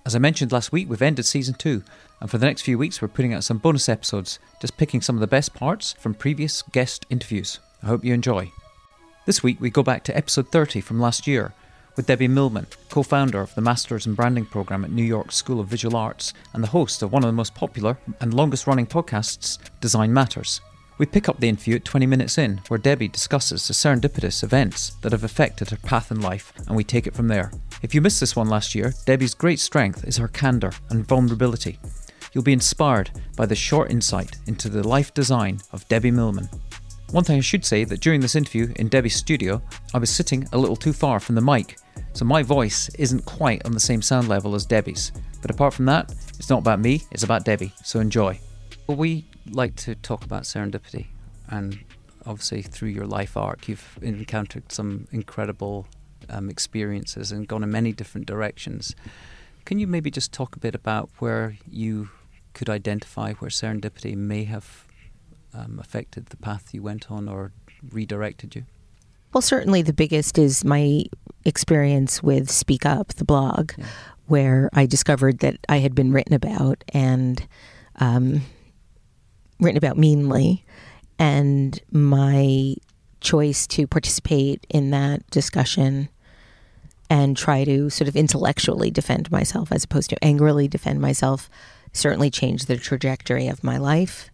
As I mentioned last week, we've ended Season 2, and for the next few weeks we're putting out some bonus episodes, just picking some of the best parts from previous guest interviews. I hope you enjoy. This week we go back to episode 30 from last year, with Debbie Millman, co-founder of the Masters in Branding program at New York School of Visual Arts, and the host of one of the most popular and longest-running podcasts, Design Matters. We pick up the interview at 20 minutes in, where Debbie discusses the serendipitous events that have affected her path in life, and we take it from there. If you missed this one last year, Debbie's great strength is her candour and vulnerability. You'll be inspired by the short insight into the life design of Debbie Millman. One thing I should say that during this interview in Debbie's studio, I was sitting a little too far from the mic, so my voice isn't quite on the same sound level as Debbie's. But apart from that, it's not about me, it's about Debbie, so enjoy. Well, we like to talk about serendipity, and obviously through your life arc you've encountered some incredible experiences and gone in many different directions. Can you maybe just talk a bit about where you could identify where serendipity may have affected the path you went on or redirected you? Well, certainly the biggest is my experience with Speak Up, the blog, where I discovered that I had been written about and written about meanly, and my choice to participate in that discussion and try to sort of intellectually defend myself as opposed to angrily defend myself certainly changed the trajectory of my life,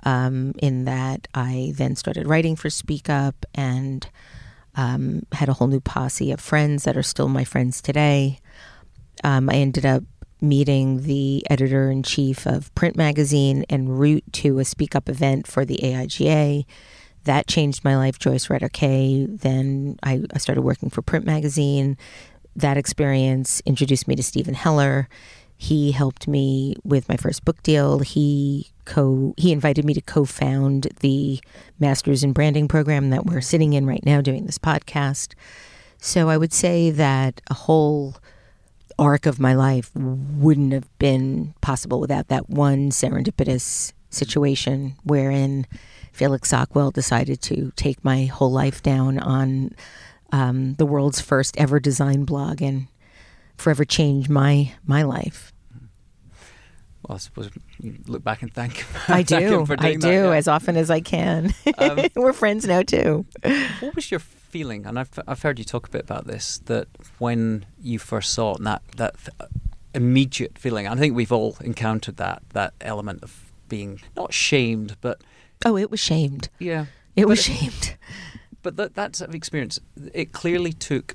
in that I then started writing for Speak Up and had a whole new posse of friends that are still my friends today. I ended up meeting the editor-in-chief of Print Magazine en route to a Speak Up event for the AIGA. That changed my life. Joyce Rutter Kay. Then I started working for Print Magazine. That experience introduced me to Stephen Heller. He helped me with my first book deal. He invited me to co-found the Masters in Branding program that we're sitting in right now doing this podcast. So I would say that a whole arc of my life wouldn't have been possible without that one serendipitous situation wherein Felix Sockwell decided to take my whole life down on the world's first ever design blog and forever change my life. Well, I suppose you look back and thank him. I do. I do, as often as I can. We're friends now too. What was your feeling, and I've heard you talk a bit about this, that when you first saw it, and that immediate feeling, I think we've all encountered that element of being not shamed, but... Oh, it was shamed. Yeah. It was shamed. But that sort of experience, it clearly took,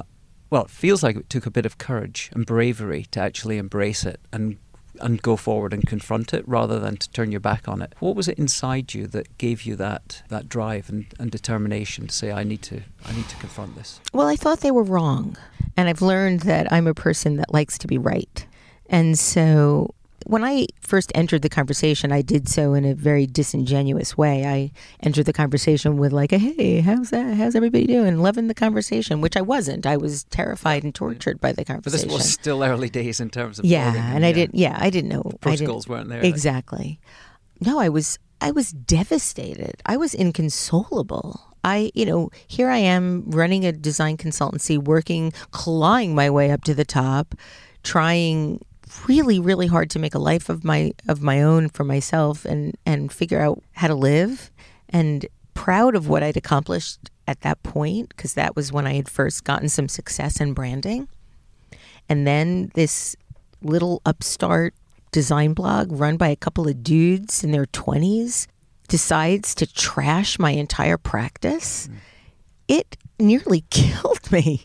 it feels like it took a bit of courage and bravery to actually embrace it and go forward and confront it rather than to turn your back on it. What was it inside you that gave you that drive and determination to say, I need to confront this? Well, I thought they were wrong. And I've learned that I'm a person that likes to be right. And so when I first entered the conversation, I did so in a very disingenuous way. I entered the conversation with like, hey, how's everybody doing? Loving the conversation, which I wasn't. I was terrified and tortured by the conversation. But this was still early days in terms of blogging, I didn't know. Protocols weren't there. Exactly. No, I was devastated. I was inconsolable. Here I am running a design consultancy, clawing my way up to the top, trying really, really hard to make a life of my own for myself and figure out how to live, and proud of what I'd accomplished at that point, because that was when I had first gotten some success in branding. And then this little upstart design blog run by a couple of dudes in their 20s decides to trash my entire practice. It nearly killed me.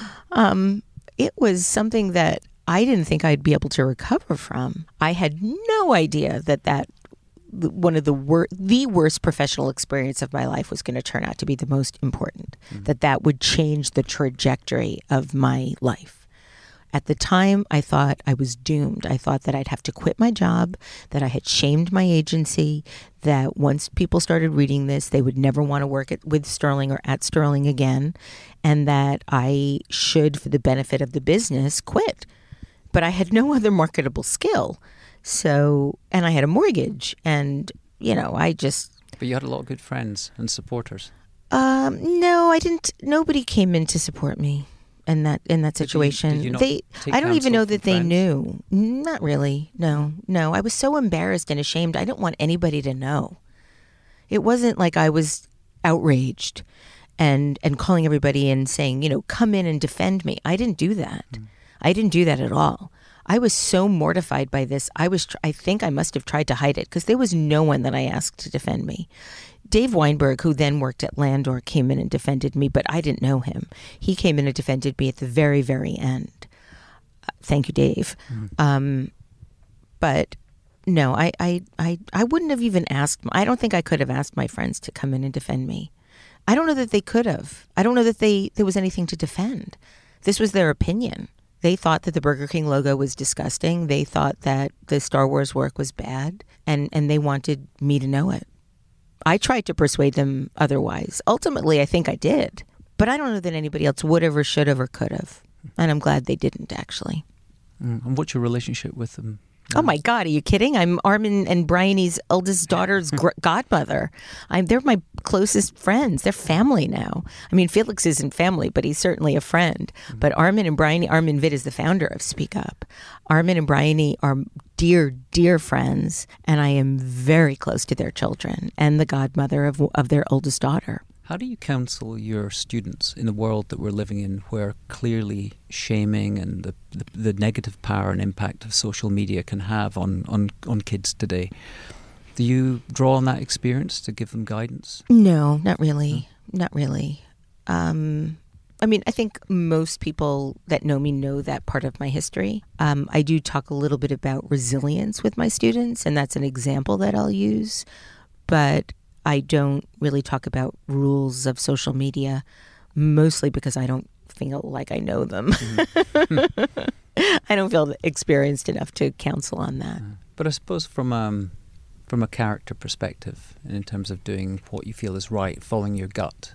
It was something that I didn't think I'd be able to recover from. I had no idea that one of the worst professional experience of my life was going to turn out to be the most important, that would change the trajectory of my life. At the time, I thought I was doomed. I thought that I'd have to quit my job, that I had shamed my agency, that once people started reading this, they would never want to work with Sterling or at Sterling again, and that I should, for the benefit of the business, quit. But I had no other marketable skill. So, and I had a mortgage, and, But you had a lot of good friends and supporters. No, I didn't. Nobody came in to support me. in that situation. Did you not They, take I don't even counsel know from that they friends? knew. Not really. No. I was so embarrassed and ashamed. I didn't want anybody to know. It wasn't like I was outraged and calling everybody and saying, come in and defend me. I didn't do that. I didn't do that at all. I was so mortified by this. I think I must have tried to hide it because there was no one that I asked to defend me. Dave Weinberg, who then worked at Landor, came in and defended me, but I didn't know him. He came in and defended me at the very, very end. Thank you, Dave. But no, I wouldn't have even asked. I don't think I could have asked my friends to come in and defend me. I don't know that they could have. I don't know that there was anything to defend. This was their opinion. They thought that the Burger King logo was disgusting. They thought that the Star Wars work was bad, and they wanted me to know it. I tried to persuade them otherwise. Ultimately, I think I did. But I don't know that anybody else would have or should have or could have. And I'm glad they didn't, actually. And what's your relationship with them? Oh, my God. Are you kidding? I'm Armin and Bryony's eldest daughter's godmother. They're my closest friends. They're family now. I mean, Felix isn't family, but he's certainly a friend. But Armin and Bryony, Armin Vitt is the founder of Speak Up. Armin and Bryony are dear, dear friends, and I am very close to their children and the godmother of their oldest daughter. How do you counsel your students in the world that we're living in, where clearly shaming and the negative power and impact of social media can have on kids today? Do you draw on that experience to give them guidance? No, not really. Not really. I mean, I think most people that know me know that part of my history. I do talk a little bit about resilience with my students, and that's an example that I'll use. But I don't really talk about rules of social media, mostly because I don't feel like I know them. I don't feel experienced enough to counsel on that. But I suppose from a character perspective, and in terms of doing what you feel is right, following your gut.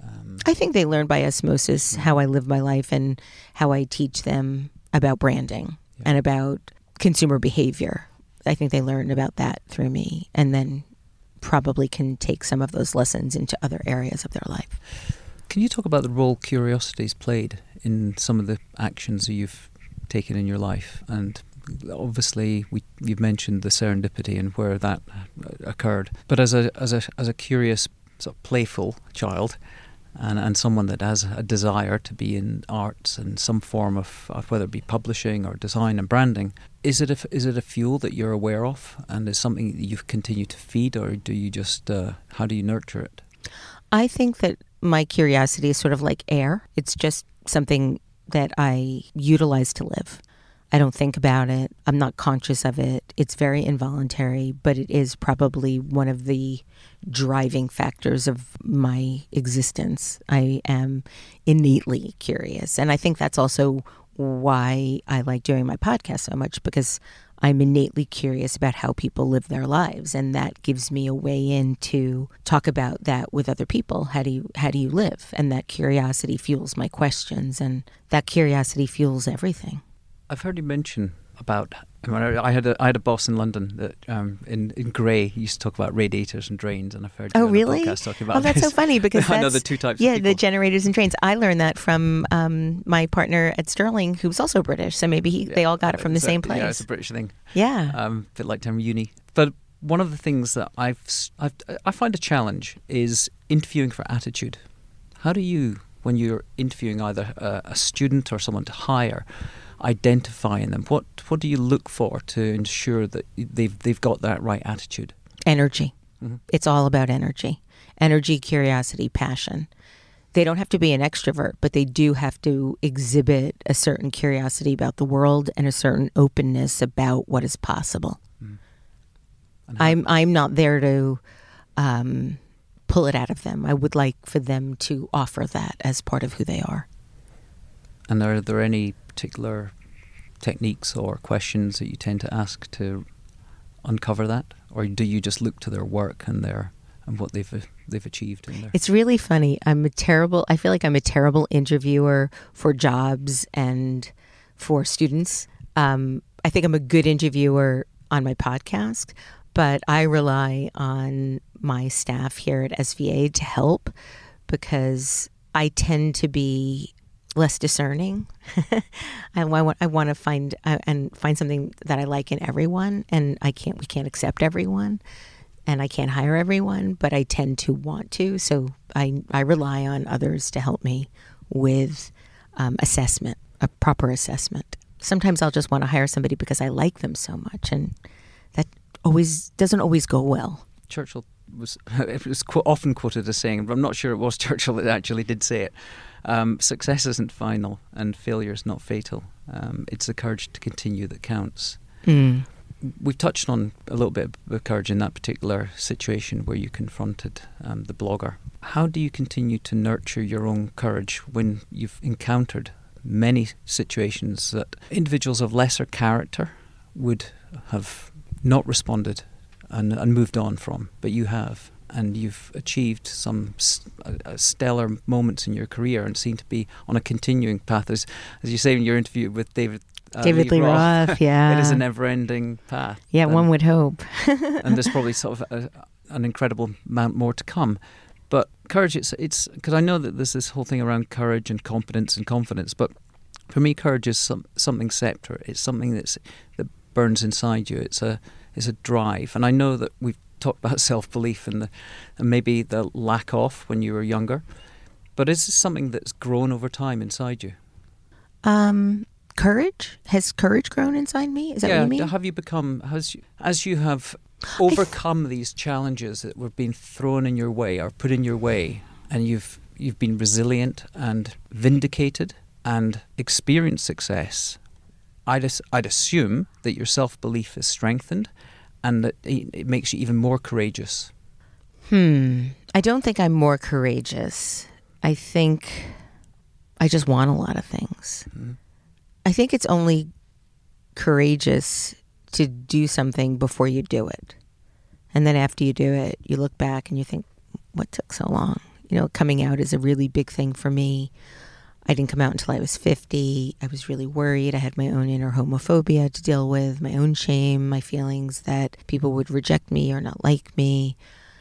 I think they learn by osmosis how I live my life and how I teach them about branding and about consumer behavior. I think they learn about that through me, and then probably can take some of those lessons into other areas of their life. Can you talk about the role curiosity's played in some of the actions that you've taken in your life? And obviously, you've mentioned the serendipity and where that occurred. But as a curious, sort of playful child, and someone that has a desire to be in arts and some form of whether it be publishing or design and branding, is it a fuel that you're aware of, and is something that you continue to feed, or do you just how do you nurture it? I think that my curiosity is sort of like air. It's just something that I utilize to live. I don't think about it. I'm not conscious of it. It's very involuntary, but it is probably one of the driving factors of my existence. I am innately curious. And I think that's also why I like doing my podcast so much, because I'm innately curious about how people live their lives. And that gives me a way in to talk about that with other people. How do you live? And that curiosity fuels my questions, and that curiosity fuels everything. I've heard you mention about. I had a boss in London that in Grey he used to talk about radiators and drains, and I've heard you on really? the podcast talking about that's this. so funny because I know the two types. Yeah, of people. the generators and drains. I learned that from my partner at Sterling, who's also British. So maybe they all got it from the same place. Yeah, it's a British thing. Yeah, a bit like term uni. But one of the things that I find a challenge is interviewing for attitude. How do you, when you're interviewing either a student or someone to hire, identify in them? What do you look for to ensure that they've got that right attitude? Energy. Mm-hmm. It's all about energy. Energy, curiosity, passion. They don't have to be an extrovert, but they do have to exhibit a certain curiosity about the world and a certain openness about what is possible. Mm. I'm not there to pull it out of them. I would like for them to offer that as part of who they are. And are there any particular techniques or questions that you tend to ask to uncover that, or do you just look to their work and what they've achieved in there? It's really funny. I feel like I'm a terrible interviewer for jobs and for students. I think I'm a good interviewer on my podcast, but I rely on my staff here at SVA to help, because I tend to be less discerning. I want to find something that I like in everyone, and we can't accept everyone, and I can't hire everyone, but I tend to want to. So I rely on others to help me with assessment, a proper assessment. Sometimes I'll just want to hire somebody because I like them so much, and that doesn't always go well. Churchill was often quoted as saying, but I'm not sure it was Churchill that actually did say it, success isn't final and failure is not fatal. It's the courage to continue that counts. Mm. We've touched on a little bit of courage in that particular situation where you confronted the blogger. How do you continue to nurture your own courage when you've encountered many situations that individuals of lesser character would have not responded and moved on from, but you have, and you've achieved some stellar moments in your career and seem to be on a continuing path, as you say in your interview with David Lee Roth. Yeah, it is a never-ending path. Yeah, one would hope. And there's probably sort of an incredible amount more to come. But courage, it's because I know that there's this whole thing around courage and competence and confidence, but for me, courage is something separate. It's something that burns inside you. It's a drive, and I know that we've talked about self-belief and maybe the lack of when you were younger, but is this something that's grown over time inside you? Courage? Has courage grown inside me? Is that what you mean? Have you become, as you have overcome these challenges that were being thrown in your way or put in your way, and you've been resilient and vindicated and experienced success, I'd assume that your self-belief is strengthened and that it makes you even more courageous. I don't think I'm more courageous. I think I just want a lot of things. Mm-hmm. I think it's only courageous to do something before you do it. And then after you do it, you look back and you think, what took so long? Coming out is a really big thing for me. I didn't come out until I was 50. I was really worried. I had my own inner homophobia to deal with, my own shame, my feelings that people would reject me or not like me.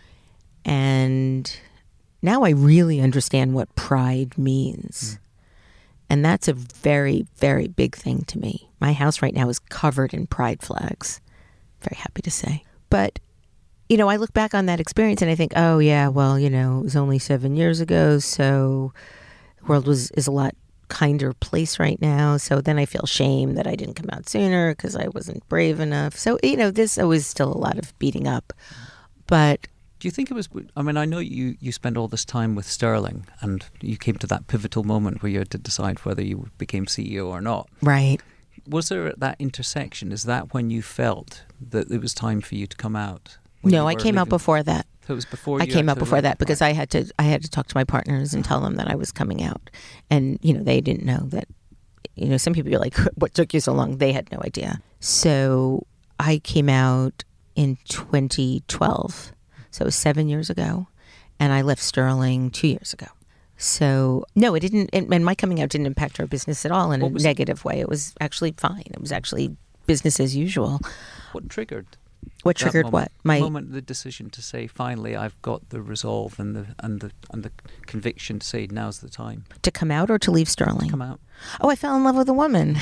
And now I really understand what pride means. And that's a very, very big thing to me. My house right now is covered in pride flags. Very happy to say. But, I look back on that experience and I think, oh yeah, well, it was only 7 years ago, so the world is a lot kinder place right now. So then I feel shame that I didn't come out sooner because I wasn't brave enough. So, there's always still a lot of beating up. But do you think it was, I know you spent all this time with Sterling and you came to that pivotal moment where you had to decide whether you became CEO or not. Right. Was there that intersection? Is that when you felt that it was time for you to come out? No, I came out before that. So it was before I came out before that because I had to talk to my partners and tell them that I was coming out. And, they didn't know that, some people are like, what took you so long? They had no idea. So I came out in 2012. So it was 7 years ago, and I left Sterling 2 years ago. So no, it didn't, and my coming out didn't impact our business at all in a negative way. It was actually fine. It was actually business as usual. What triggered? What triggered moment? What? The decision to say, finally, I've got the resolve and the conviction to say now's the time. To come out or to leave Sterling? Come out. Oh, I fell in love with a woman,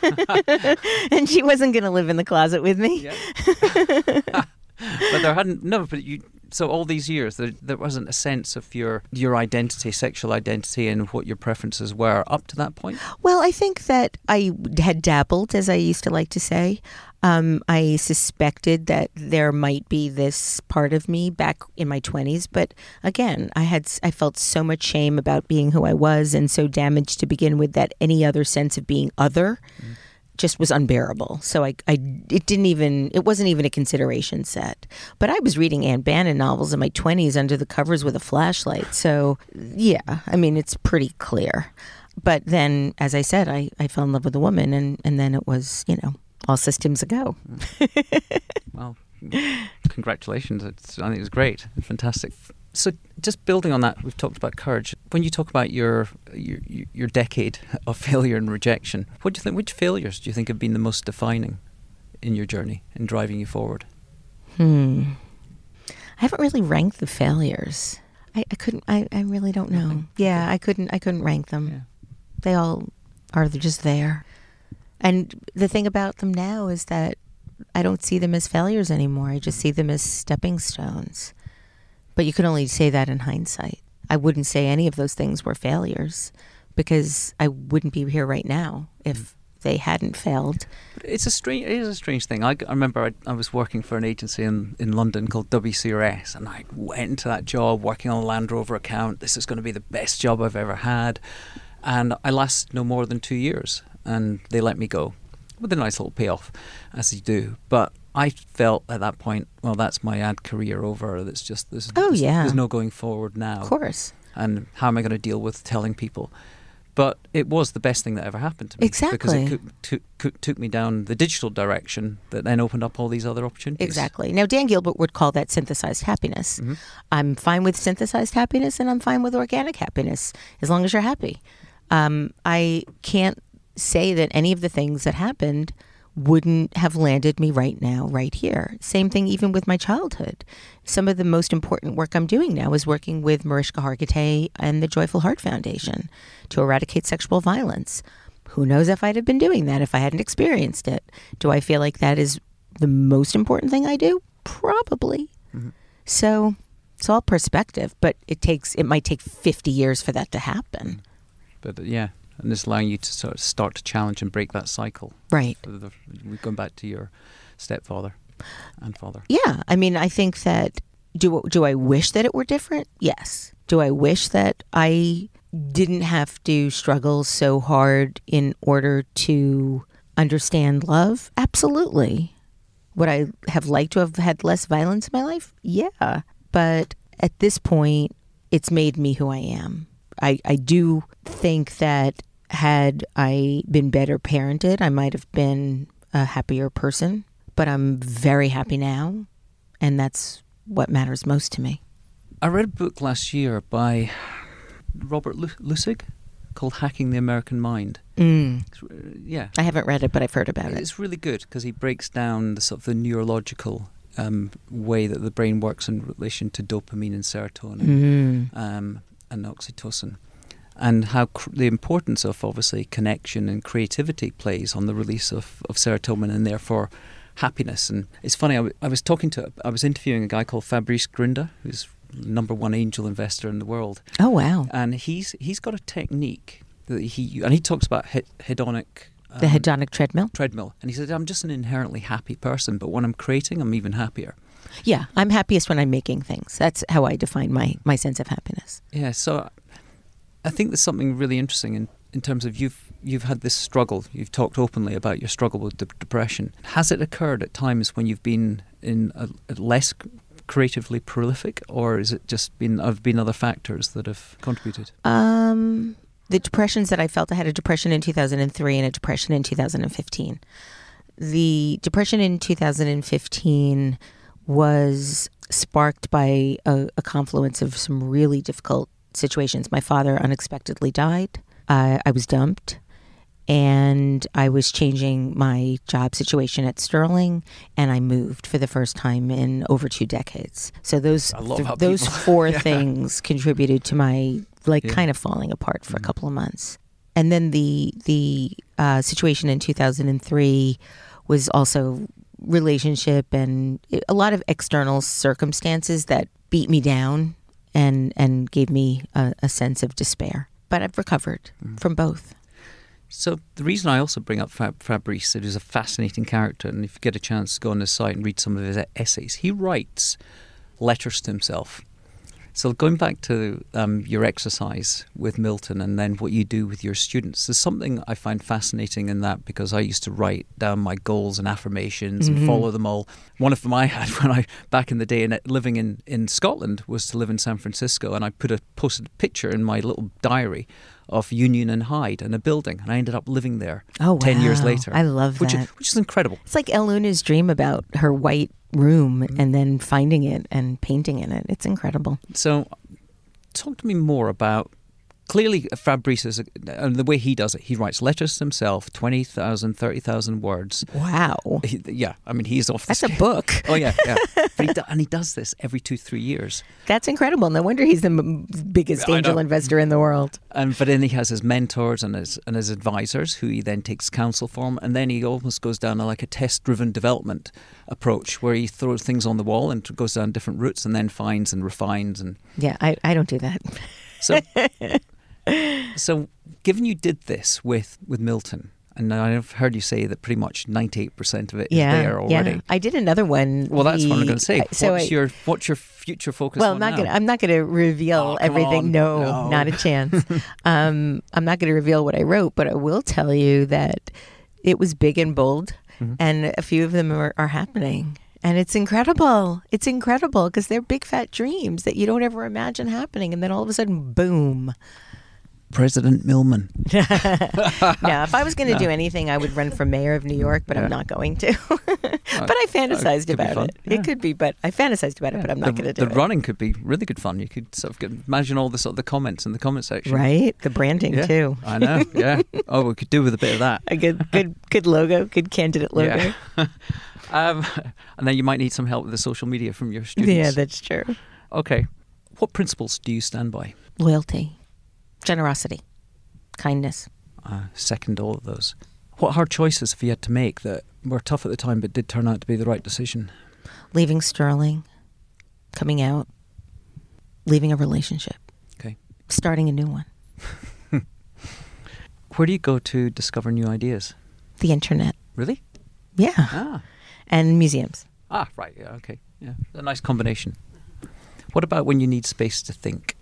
and she wasn't going to live in the closet with me. Yeah. But there hadn't. No, but you. So all these years, there wasn't a sense of your identity, sexual identity, and what your preferences were up to that point? Well, I think that I had dabbled, as I used to like to say. I suspected that there might be this part of me back in my 20s. But again, I felt so much shame about being who I was and so damaged to begin with that any other sense of being other just was unbearable. So it wasn't even a consideration set. But I was reading Anne Bannon novels in my 20s under the covers with a flashlight. So yeah, it's pretty clear. But then, as I said, I fell in love with a woman and then it was, all systems a go. Well, congratulations. I think it was great. Fantastic. So just building on that, we've talked about courage. When you talk about your decade of failure and rejection, what do you think? Which failures do you think have been the most defining in your journey in driving you forward? I haven't really ranked the failures. I couldn't. I really don't know. Yeah, I couldn't rank them. They all are just there. And the thing about them now is that I don't see them as failures anymore. I just see them as stepping stones. But you can only say that in hindsight. I wouldn't say any of those things were failures because I wouldn't be here right now if they hadn't failed. But it is a strange thing. I remember I was working for an agency in London called WCRS, and I went into that job working on a Land Rover account. This is going to be the best job I've ever had. And I lasted no more than 2 years, and they let me go with a nice little payoff, as you do. But I felt at that point, well, that's my ad career over. There's no going forward now. Of course. And how am I going to deal with telling people? But it was the best thing that ever happened to me. Exactly. Because it took me down the digital direction that then opened up all these other opportunities. Exactly. Now, Dan Gilbert would call that synthesized happiness. Mm-hmm. I'm fine with synthesized happiness, and I'm fine with organic happiness, as long as you're happy. I can't say that any of the things that happened wouldn't have landed me right now, right here. Same thing even with my childhood. Some of the most important work I'm doing now is working with Mariska Hargitay and the Joyful Heart Foundation to eradicate sexual violence. Who knows if I'd have been doing that if I hadn't experienced it? Do I feel like that is the most important thing I do? Probably. Mm-hmm. So it's all perspective, but it might take 50 years for that to happen. But yeah. And it's allowing you to sort of start to challenge and break that cycle. Right. Going back to your stepfather and father. Yeah. I mean, I think that, do I wish that it were different? Yes. Do I wish that I didn't have to struggle so hard in order to understand love? Absolutely. Would I have liked to have had less violence in my life? Yeah. But at this point, it's made me who I am. I do think that had I been better parented, I might have been a happier person. But I'm very happy now, and that's what matters most to me. I read a book last year by Robert Lustig called Hacking the American Mind. Yeah. I haven't read it, but I've heard about it. It's really good because he breaks down the sort of the neurological way that the brain works in relation to dopamine and serotonin. And oxytocin, and how the importance of obviously connection and creativity plays on the release of serotonin and therefore happiness. And it's funny, I was interviewing a guy called Fabrice Grinda, who's #1 angel investor in the world. Oh wow! And he's got a technique that he talks about hedonic. The hedonic treadmill. And he said, I'm just an inherently happy person, but when I'm creating, I'm even happier. Yeah, I'm happiest when I'm making things. That's how I define my sense of happiness. Yeah, so I think there's something really interesting in terms of you've had this struggle. You've talked openly about your struggle with depression. Has it occurred at times when you've been in a less creatively prolific, or is it just been other factors that have contributed? The depressions that I felt, I had a depression in 2003 and a depression in 2015. The depression in 2015 was sparked by a confluence of some really difficult situations. My father unexpectedly died. I was dumped, and I was changing my job situation at Sterling, and I moved for the first time in over 2 decades. So those four things contributed to my kind of falling apart for a couple of months. And then the situation in 2003 was also relationship and a lot of external circumstances that beat me down and gave me a sense of despair. But I've recovered from both. So the reason I also bring up Fabrice, it is a fascinating character, and if you get a chance to go on his site and read some of his essays, he writes letters to himself. So going back to your exercise with Milton and then what you do with your students, there's something I find fascinating in that, because I used to write down my goals and affirmations and follow them all. One of them I had back in the day living in Scotland was to live in San Francisco, and I posted a picture in my little diary of Union and Hyde and a building, and I ended up living there 10 years later. I love that. Which is incredible. It's like El Luna's dream about her white room and then finding it and painting in it. It's incredible. So talk to me more about clearly Fabrice is, and the way he does it, he writes letters to himself, 20,000, 30,000 words. Wow. He's off the That's a book. Oh, yeah. But he does this every 2-3 years. That's incredible. No wonder he's the biggest angel investor in the world. But then he has his mentors and his advisors who he then takes counsel from. And then he almost goes down like a test-driven development approach where he throws things on the wall and goes down different routes and then finds and refines. And yeah, I don't do that. So given you did this with Milton, and I've heard you say that pretty much 98% of it is there already. Yeah. I did another one. Well, that's what I'm going to say. What's your future focus on now? I'm not going to reveal everything. No, not a chance. I'm not going to reveal what I wrote, but I will tell you that it was big and bold, and a few of them are happening. And it's incredible. It's incredible because they're big, fat dreams that you don't ever imagine happening. And then all of a sudden, boom. President Millman. No, if I was going to do anything, I would run for mayor of New York, but I'm not going to. But I fantasized about it. Yeah. It could be, but I fantasized about it, but I'm not going to do it. The running could be really good fun. You could sort of imagine all the comments in the comment section. Right? The branding, too. I know, yeah. Oh, we could do with a bit of that. A good logo, good candidate logo. Yeah. And then you might need some help with the social media from your students. Yeah, that's true. Okay. What principles do you stand by? Loyalty, generosity, kindness. Second all of those. What hard choices have you had to make that were tough at the time but did turn out to be the right decision? Leaving Sterling, coming out, leaving a relationship. Okay. Starting a new one. Where do you go to discover new ideas? The internet. Really? Yeah. And museums. Right. Yeah, okay. Yeah. A nice combination. What about when you need space to think?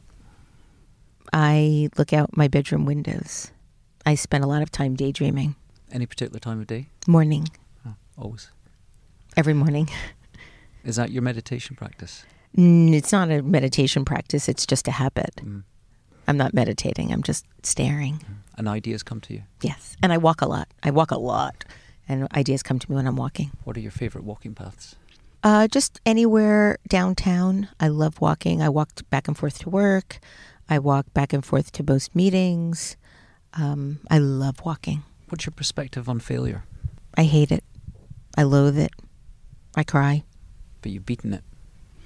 I look out my bedroom windows. I spend a lot of time daydreaming. Any particular time of day? Morning. Oh, always. Every morning. Is that your meditation practice? It's not a meditation practice. It's just a habit. Mm. I'm not meditating. I'm just staring. And ideas come to you? Yes. And I walk a lot. And ideas come to me when I'm walking. What are your favorite walking paths? Just anywhere downtown. I love walking. I walked back and forth to work. I walk back and forth to most meetings. I love walking. What's your perspective on failure? I hate it. I loathe it. I cry. But you've beaten it.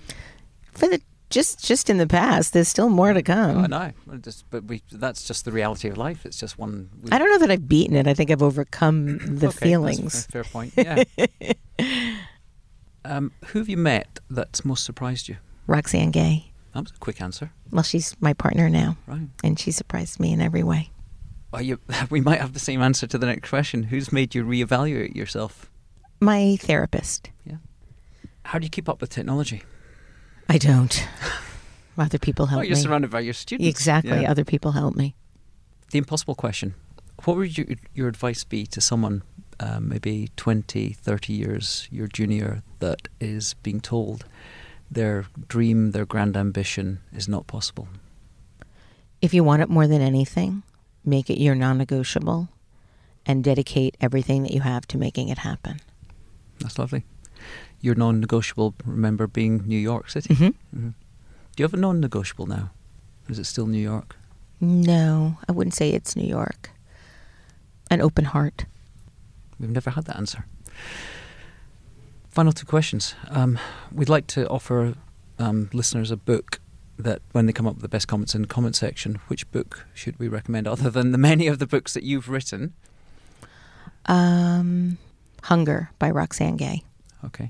Just in the past. There's still more to come. I know. That's just the reality of life. It's just one... I don't know that I've beaten it. I think I've overcome the feelings. That's a fair point. Yeah. Who have you met that's most surprised you? Roxane Gay. That was a quick answer. Well, she's my partner now. Right. And she surprised me in every way. We might have the same answer to the next question. Who's made you reevaluate yourself? My therapist. Yeah. How do you keep up with technology? I don't. Other people help me. You're surrounded by your students. Exactly. Yeah. Other people help me. The impossible question. What would your advice be to someone maybe 20, 30 years your junior that is being told their dream, their grand ambition is not possible? If you want it more than anything, make it your non-negotiable and dedicate everything that you have to making it happen. That's lovely. Your non-negotiable, remember, being New York City. Mm-hmm. Mm-hmm. Do you have a non-negotiable now? Or is it still New York? No, I wouldn't say it's New York. An open heart. We've never had that answer. Final two questions. We'd like to offer listeners a book that when they come up with the best comments in the comment section, which book should we recommend other than the many of the books that you've written? Hunger by Roxane Gay. Okay.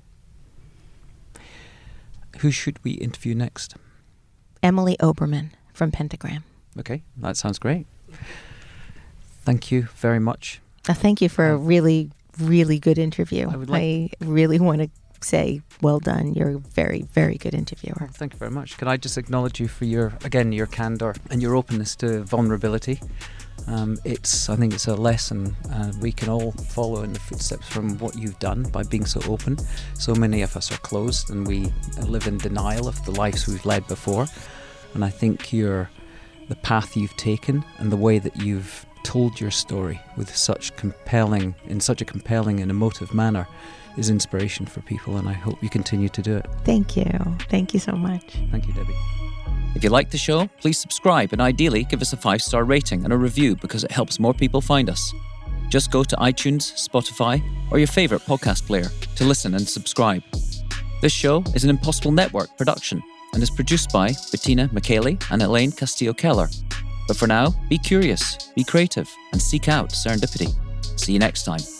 Who should we interview next? Emily Oberman from Pentagram. Okay, that sounds great. Thank you very much. Thank you for a really, really good interview. I really want to say, well done. You're a very, very good interviewer. Well, thank you very much. Can I just acknowledge you for your candor and your openness to vulnerability? I think it's a lesson we can all follow in the footsteps from what you've done by being so open. So many of us are closed and we live in denial of the lives we've led before. And I think the path you've taken and the way that you've told your story with such a compelling and emotive manner is inspiration for people, and I hope you continue to do it. Thank you. Thank you so much. Thank you, Debbie. If you like the show, please subscribe and ideally give us a 5-star rating and a review because it helps more people find us. Just go to iTunes, Spotify, or your favourite podcast player to listen and subscribe. This show is an Impossible Network production and is produced by Bettina McKaylee and Elaine Castillo-Keller. But for now, be curious, be creative, and seek out serendipity. See you next time.